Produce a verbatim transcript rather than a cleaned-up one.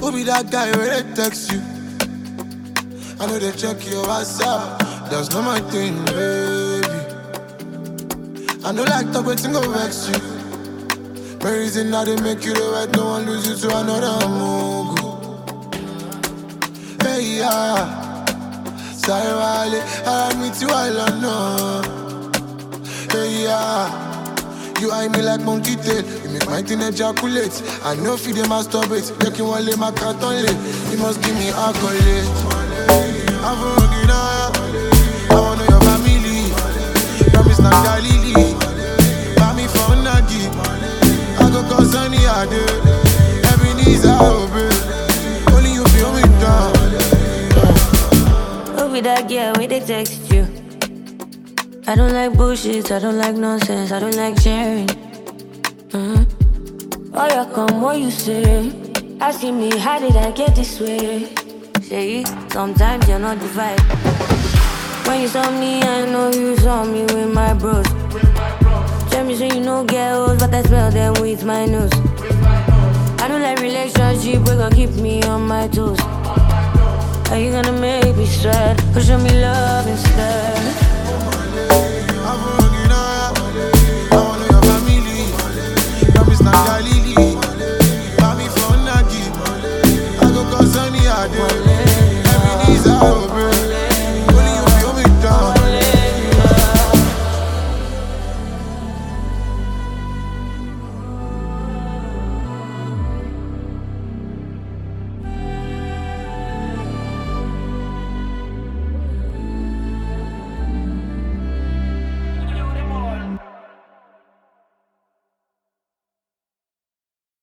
Who be that guy where they text you? I know they check your WhatsApp. That's not my thing, baby. I know like talk waiting go vex you. My reason now they make you the right, no one lose you to another move. Hey yeah, sorry wale, I meet you all on no. Hey yeah, you eye me like monkey tail. You make my thing ejaculate. I know if you dey masturbate, make you want lay my cat on late. You must give me accolade. I'm fucking up. I wanna know your family. Promise not Galilee. Buy me for Nagi. I go cause sunny I do. Every knees I obey. Only you feel me down. Who be that girl where they text you? I don't like bullshit, I don't like nonsense, I don't like sharing. Mm-hmm. Oh, you come, what you say? Asking me, how did I get this way? Say, sometimes you're not the vibe. When you saw me, I know you saw me with my bros. Tell me, say you know girls, but I smell them with my nose. I don't like relationship, we gon' keep me on my toes. Are you gonna make me sweat? Or show me love instead? I'm